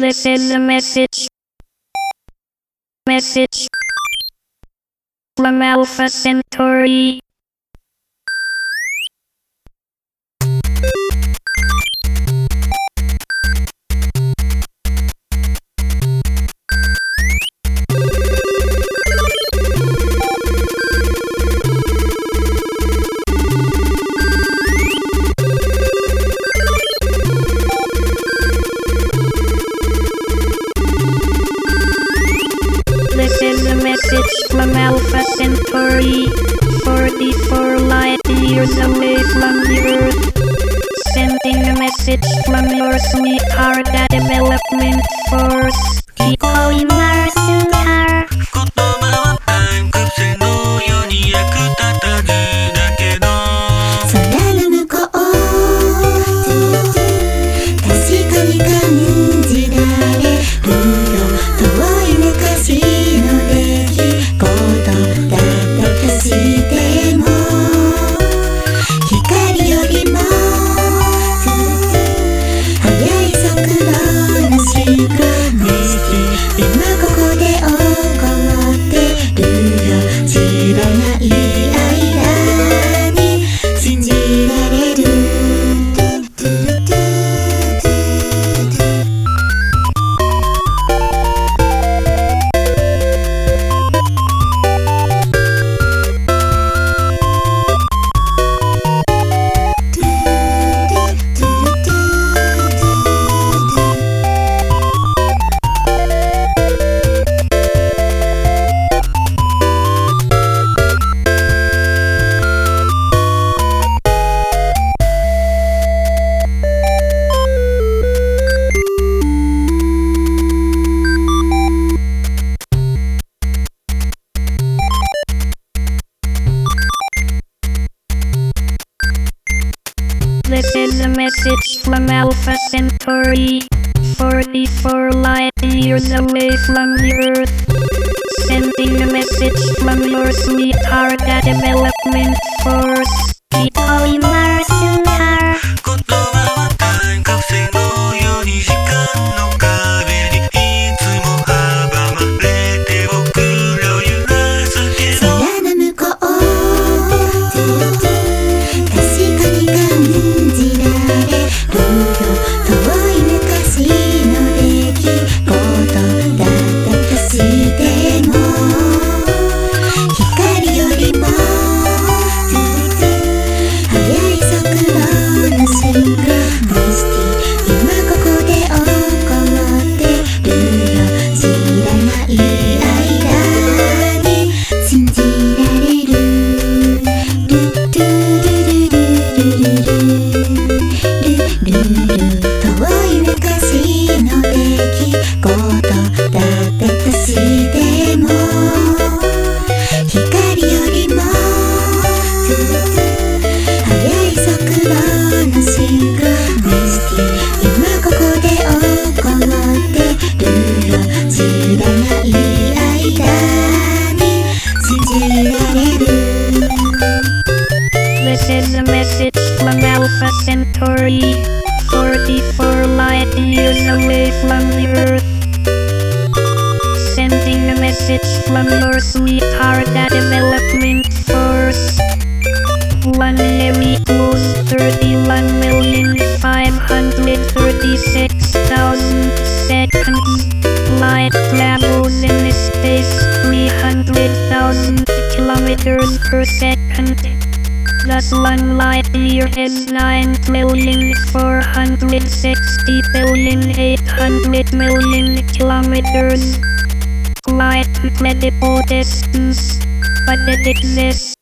This is a message from Alpha Centauri. This is a message from Alpha Centauri, 44 light years away from the Earth. Sending a message from your sweetheart, the development force. Kikoy Marsuhar. 言葉はタンクのように役立たずだけど空の向こう確かに感じられるよ遠い昔の出来事だったとしても光よりも速い速度のシンクロニシティ今ここで起こってるよ知らない間に信じられる This is a message from Alpha Centauri, 44 light years away from the Earth. Sending a message from your sweetheart, the development force. Kikoy Marsuhar. 言葉はタンクのように時間の壁にいつも阻まれて僕らを揺らすけど空の向こう確かに感じられるよ遠い昔の出来事だったとしても光よりも速い速度のシンクロニシティ今ここで起こってるよ知らない間に信じられるルトゥルルルルルルルルル遠い昔の出来事だったとしても光よりも速い速度のシンクロニシティ今ここで起こってるよ知らない間に信じられる This is a message from Alpha Centauri, 44 light years away from the Earth. Sending a message from your sweetheart, the development force. 1 M equals 31,536,000 seconds. Light travels in space 300,000 kilometers per second. Thus 1 light year is 9,460,800,000,000 kilometers. Quite incredible distance, but it exists.